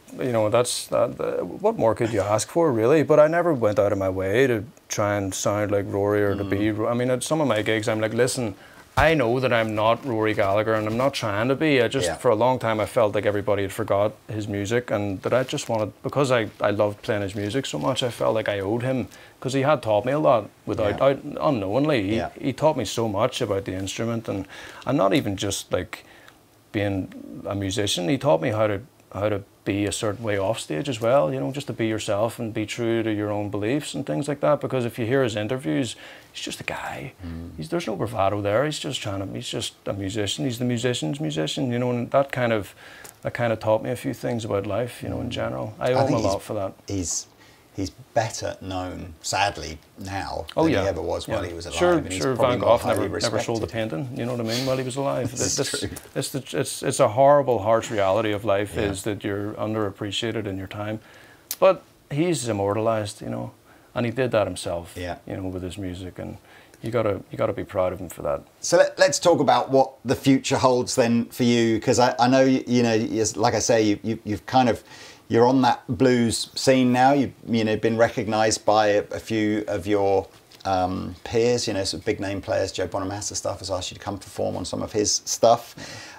what more could you ask for, really? But I never went out of my way to try and sound like Rory or to be. I mean, at some of my gigs, I'm like, listen, I know that I'm not Rory Gallagher and I'm not trying to be. For a long time, I felt like everybody had forgot his music and that I just wanted, because I loved playing his music so much, I felt like I owed him, because he had taught me a lot unknowingly. He taught me so much about the instrument, and I'm not even just like being a musician. He taught me how to be a certain way off stage as well, just to be yourself and be true to your own beliefs and things like that. Because if you hear his interviews, he's just a guy. There's no bravado there. He's just a musician. He's the musician's musician, and that kind of taught me a few things about life, in general. I owe him a lot for that. He's better known, sadly, now than he ever was while he was alive. Sure. Van Gogh never sold a painting. You know what I mean? While he was alive. It's a horrible, harsh reality of life is that you're underappreciated in your time, but he's immortalized, and he did that himself. With his music, and you gotta be proud of him for that. So let's talk about what the future holds then for you, because I know like I say you've kind of. you're on that blues scene now. You've been recognised by a few of your peers, some big name players. Joe Bonamassa stuff has asked you to come perform on some of his stuff.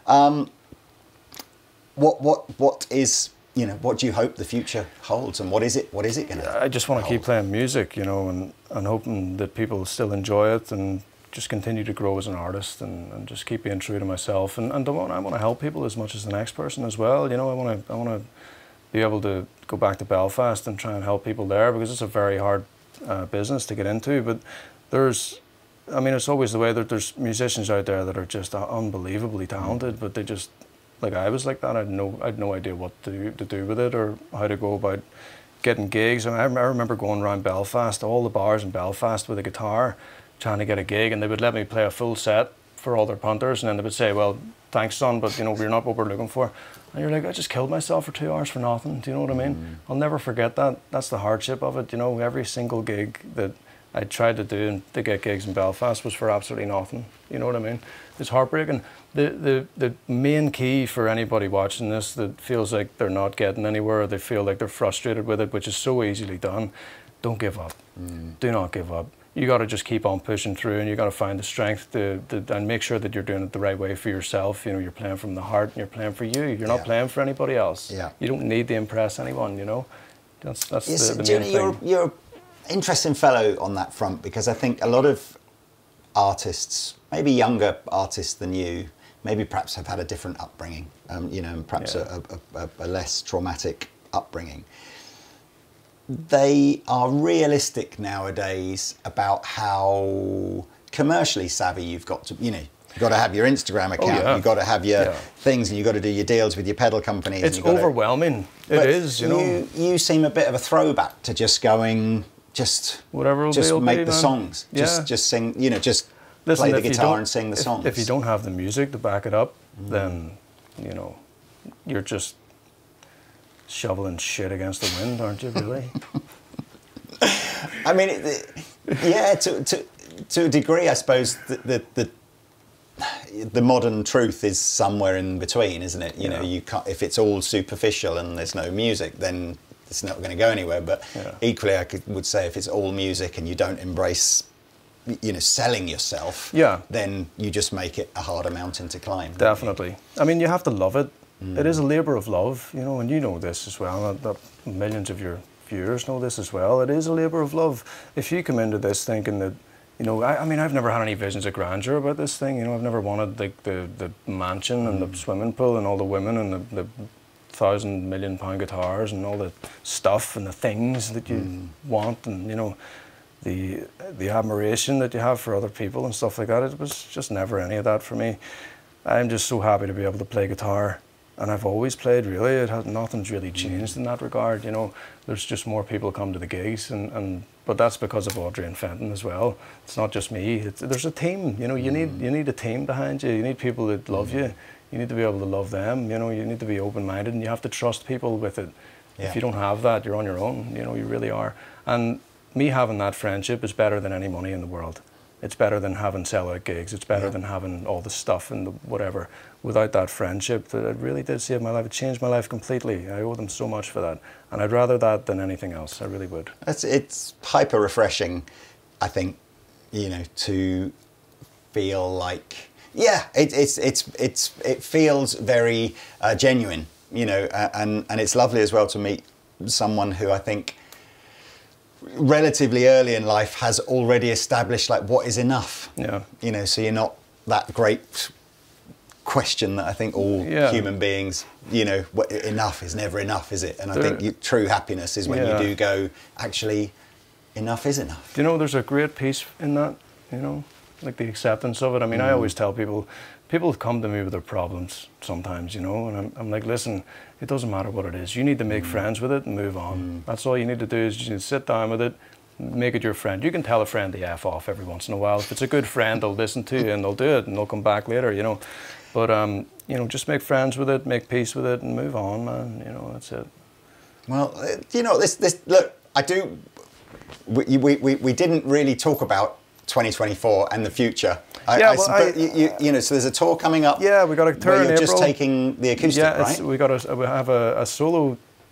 What is, what do you hope the future holds, and what is it going to? I just want to keep playing music, and hoping that people still enjoy it and just continue to grow as an artist and just keep being true to myself. And I want to help people as much as the next person as well. I want to be able to go back to Belfast and try and help people there, because it's a very hard business to get into. But it's always the way that there's musicians out there that are just unbelievably talented, but they just, like I was like that. I had no idea what to do with it or how to go about getting gigs. I remember going around Belfast, all the bars in Belfast with a guitar, trying to get a gig, and they would let me play a full set for all their punters, and then they would say, well, thanks son, but we're not what we're looking for. And you're like, I just killed myself for 2 hours for nothing. Do you know what I mean? I'll never forget that. That's the hardship of it. Every single gig that I tried to do and to get gigs in Belfast was for absolutely nothing. You know what I mean? It's heartbreaking. The main key for anybody watching this that feels like they're not getting anywhere, or they feel like they're frustrated with it, which is so easily done, don't give up. Do not give up. You got to just keep on pushing through, and you got to find the strength and make sure that you're doing it the right way for yourself. You're playing from the heart, and you're playing for you. You're not playing for anybody else. You don't need to impress anyone. That's the main thing. You're an interesting fellow on that front, because I think a lot of artists, maybe younger artists than you, maybe perhaps have had a different upbringing, and perhaps a less traumatic upbringing. They are realistic nowadays about how commercially savvy you've got to, you've got to have your Instagram account, you've got to have your things, and you've got to do your deals with your pedal companies. It's overwhelming. It is, You seem a bit of a throwback to just going, whatever just will make be, the man. songs, just sing, just Listen, play the guitar and sing the songs. If you don't have the music to back it up, then, you're just shoveling shit against the wind, aren't you, really? I mean, to a degree, I suppose the modern truth is somewhere in between, isn't it? You can't, if it's all superficial and there's no music, then it's not going to go anywhere. But equally, I would say if it's all music and you don't embrace, selling yourself, then you just make it a harder mountain to climb. Definitely. I mean, you have to love it. It is a labour of love, and you know this as well. Millions of your viewers know this as well. It is a labour of love. If you come into this thinking that, I mean, I've never had any visions of grandeur about this thing. I've never wanted the mansion and the swimming pool and all the women and the £1,000 million guitars and all the stuff and the things that you want, and the admiration that you have for other people and stuff like that. It was just never any of that for me. I'm just so happy to be able to play guitar. And I've always played, really. Nothing's really changed in that regard. There's just more people come to the gigs, but that's because of Audrey and Fenton as well. It's not just me. There's a team. You need a team behind you. You need people that love you. You need to be able to love them. You need to be open-minded, and you have to trust people with it. If you don't have that, you're on your own. You really are. And me having that friendship is better than any money in the world. It's better than having sellout gigs. It's better than having all the stuff and the whatever. Without that friendship, it really did save my life. It changed my life completely. I owe them so much for that. And I'd rather that than anything else. I really would. It's hyper refreshing, I think, to feel like, it feels very genuine, and it's lovely as well to meet someone who I think relatively early in life has already established what is enough. So you're not that great question that I think all human beings, enough is never enough, is it? And I think true happiness is when you do go, actually, enough is enough. There's a great peace in that, like the acceptance of it. I mean, I always tell people come to me with their problems sometimes, and I'm like, listen, it doesn't matter what it is. You need to make friends with it and move on. That's all you need to do, is you need to sit down with it, make it your friend. You can tell a friend to F off every once in a while. If it's a good friend, they'll listen to you and they'll do it and they'll come back later, But, just make friends with it, make peace with it and move on, man. That's it. Well, this look, I do, we didn't really talk about 2024 and the future. So there's a tour coming up. Yeah, we got a tour in April. You're just taking the acoustic, right? We have a solo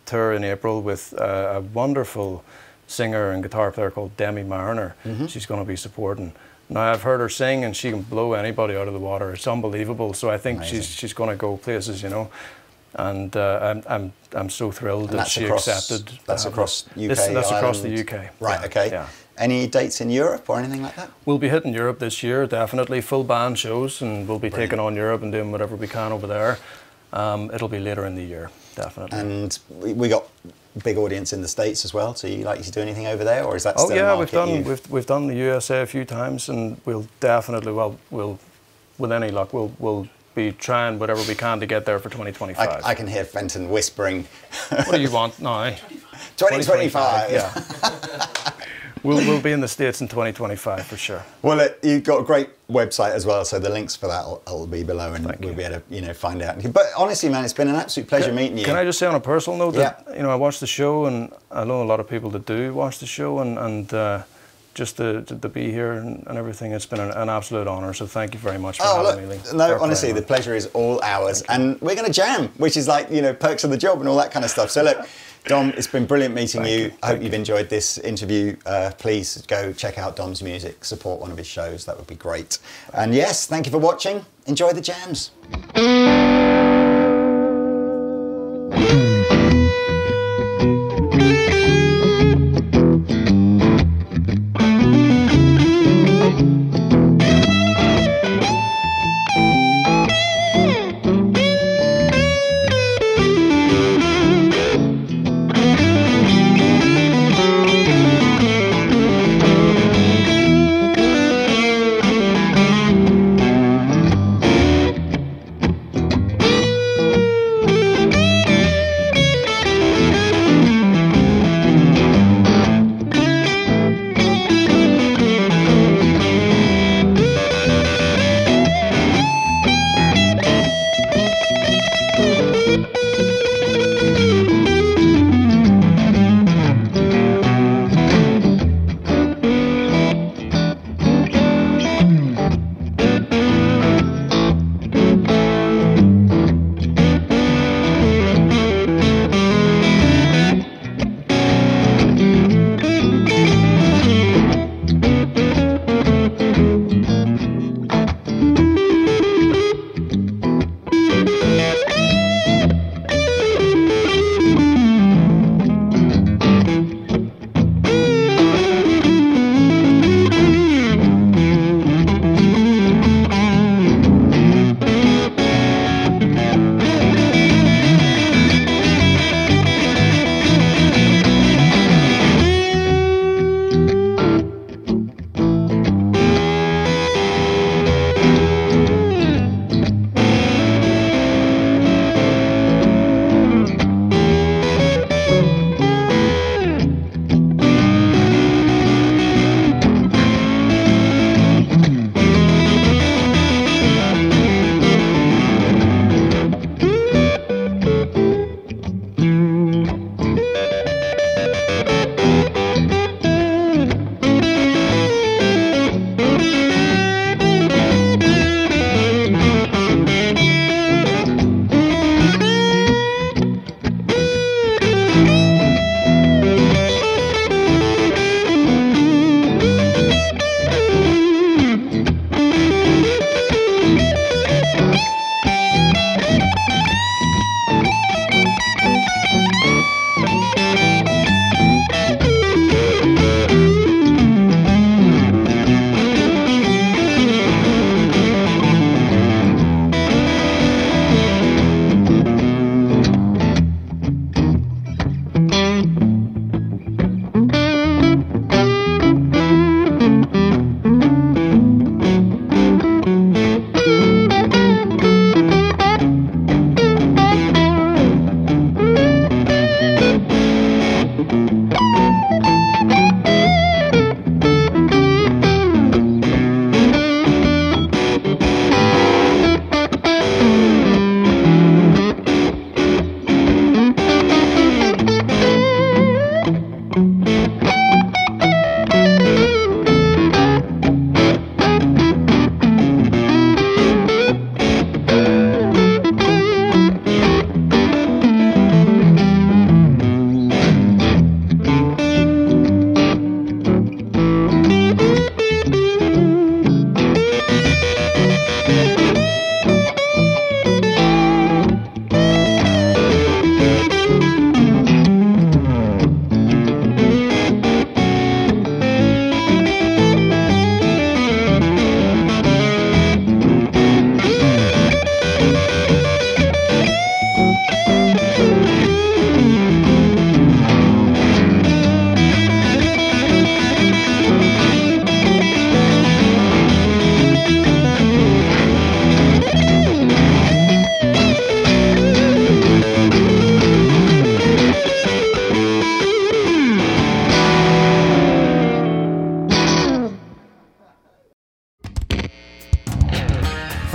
tour in April with a wonderful singer and guitar player called Demi Mariner. She's going to be supporting. Now, I've heard her sing, and she can blow anybody out of the water. It's unbelievable. So I think she's going to go places, you know. And I'm so thrilled that she accepted. That's across UK. That's across the UK. Right. Okay. Yeah. Any dates in Europe or anything like that? We'll be hitting Europe this year, definitely. Full band shows, and we'll be taking on Europe and doing whatever we can over there. It'll be later in the year, definitely. And we got a big audience in the States as well. So you like to do anything over there, or is that still yeah, a market we've done the USA a few times, and we'll definitely, we'll with any luck, we'll be trying whatever we can to get there for 2025. I can hear Fenton whispering. What do you want now? 2025. Yeah. We'll be in the States in 2025 for sure. Well, you've got a great website as well, so the links for that will be below, and we'll be able to find out. But honestly, man, it's been an absolute pleasure meeting you. Can I just say on a personal note that I watched the show, and I know a lot of people that do watch the show, and just to be here and everything, it's been an absolute honour. So thank you very much for having me. No, honestly, the pleasure is all ours, and we're going to jam, which is like perks of the job and all that kind of stuff. So look. Dom, it's been brilliant meeting you. I hope you've enjoyed this interview. Please go check out Dom's music, support one of his shows. That would be great. And yes, thank you for watching. Enjoy the jams.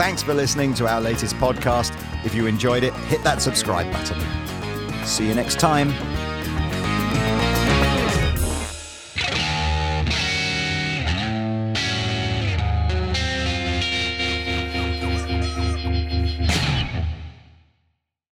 thanks for listening to our latest podcast. If you enjoyed it, hit that subscribe button. See you next time.